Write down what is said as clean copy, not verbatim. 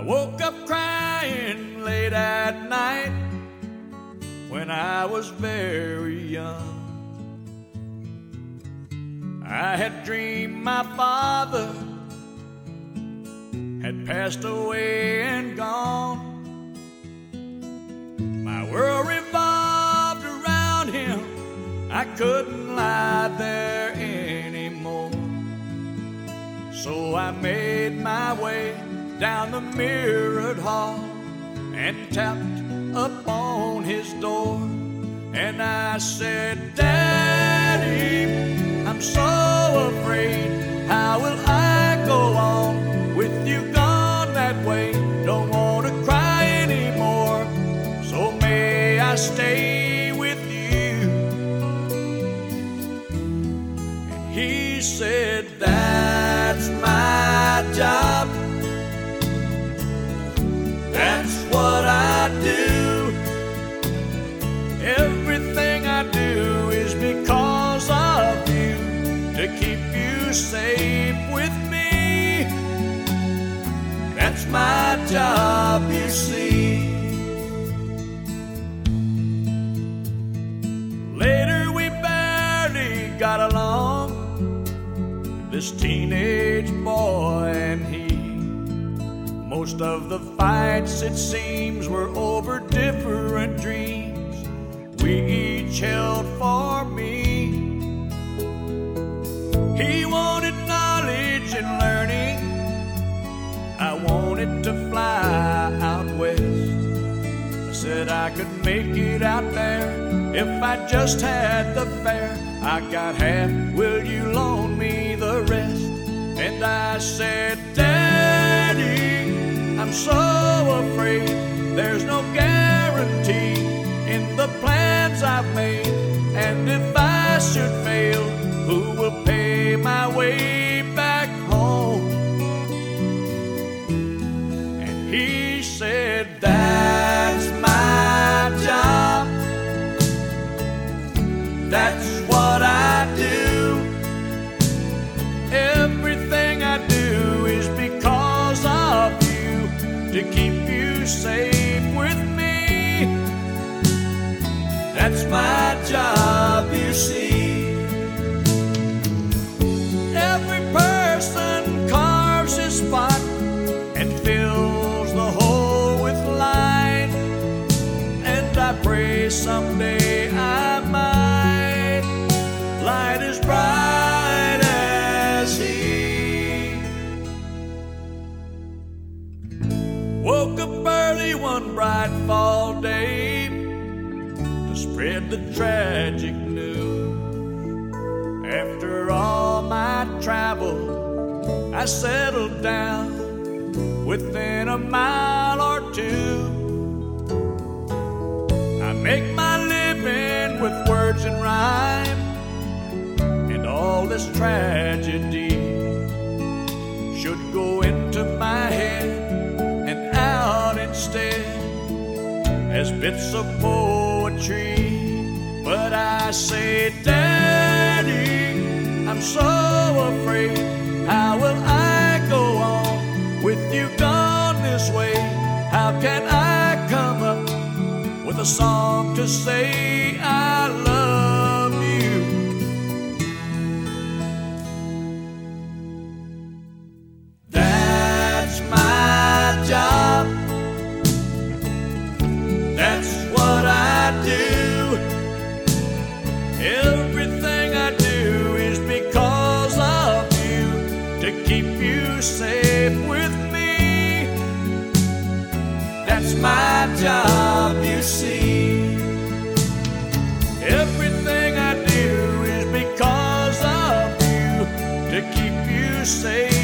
woke up crying late at night when I was very young. I had dreamed my father had passed away and gone. My world revolved around him. I couldn't lie there anymore. So I made my way down the mirrored hall and tapped upon his door. And I said, Daddy, I'm so afraid. How will I go on with you gone that way? Don't want to cry anymore, so may I stay with you? And he said, that's my job. That's what I do. Everything I do is because of you, to keep you safe with me. That's my job, you see. Later we barely got along, this teenage boy and he. Most of the fights, it seems, were over different dreams we each held for me. He wanted knowledge and learning. I wanted to fly out west. I said I could make it out there if I just had the fare. I got half, will you loan me the rest? And I said, Daddy, I'm so afraid there's no guarantee in the plans I've made. And if I should fail, who will pay my way back home? And he said, that's my job. That's what I do. Everything I do is because of you, to keep you safe with me. That's my job, you see. Every person carves his spot and fills the hole with light. And I pray someday I might light as bright as he. Woke up early one bright fall day to spread the tragic news. After all my travel, I settled down within a mile or two. I make my living with words and rhyme, and all this tragedy should go into my head and out instead as bits of poetry. But I say, Daddy, I'm so afraid. How will I go on with you gone this way? How can I come up with a song to say I love you? That's my job. That's what I do. Everything I do is because of you, to keep you safe with me. That's my job, you see. Everything I do is because of you, to keep you safe